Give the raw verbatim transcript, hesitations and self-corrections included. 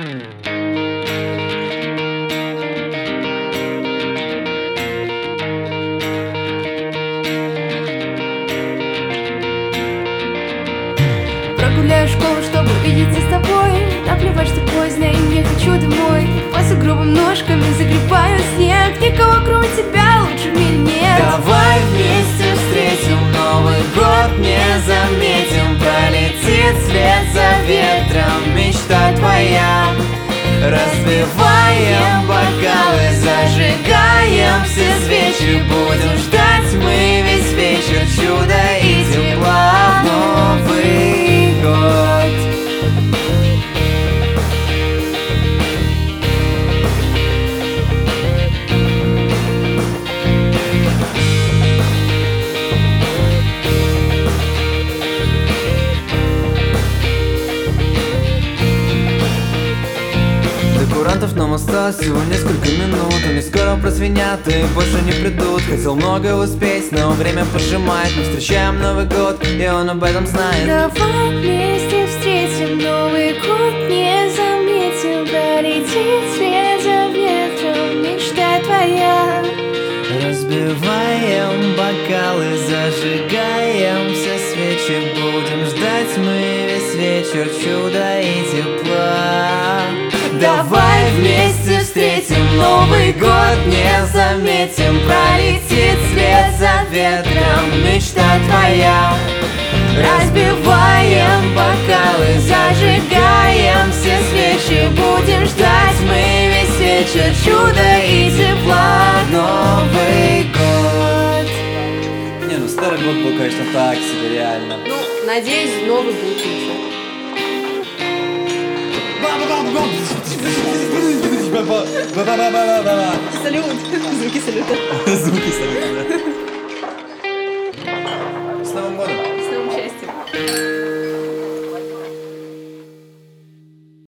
Прогуляю школу, чтобы увидеться с тобой. Наплевать, что поздно, и не хочу домой. По сугробам ножками загребаю снег. Никого кроме тебя лучше в мире нет. Давай вместе встретим Новый год, не заметим. Пролетит вслед за ветром мечта твоя. Разбиваем бокалы, зажигаем все свечи. Будем ждать мы весь вечер чуда и тепла в Новый год. Курантов нам осталось всего несколько минут. Они скоро прозвенят и больше не придут. Хотел многое успеть, но время поджимает. Мы встречаем Новый год, и он об этом знает. Давай вместе встретим Новый год, не заметим. Пролетит вслед за ветром мечта твоя. Разбиваем бокалы, зажигаем все свечи. Будем ждать мы весь вечер чуда и тепла. Давай вместе встретим Новый год, не заметим. Пролетит вслед за ветром мечта твоя. Разбиваем бокалы, зажигаем все свечи. Будем ждать мы весь вечер чуда и тепла. Новый год. Не, ну старый год был, конечно, так себе, реально. Ну, надеюсь, новый будет лучше. Ба-ба-ба-ба-ба-ба. Салют! Звуки салюта. Звуки салюта, да.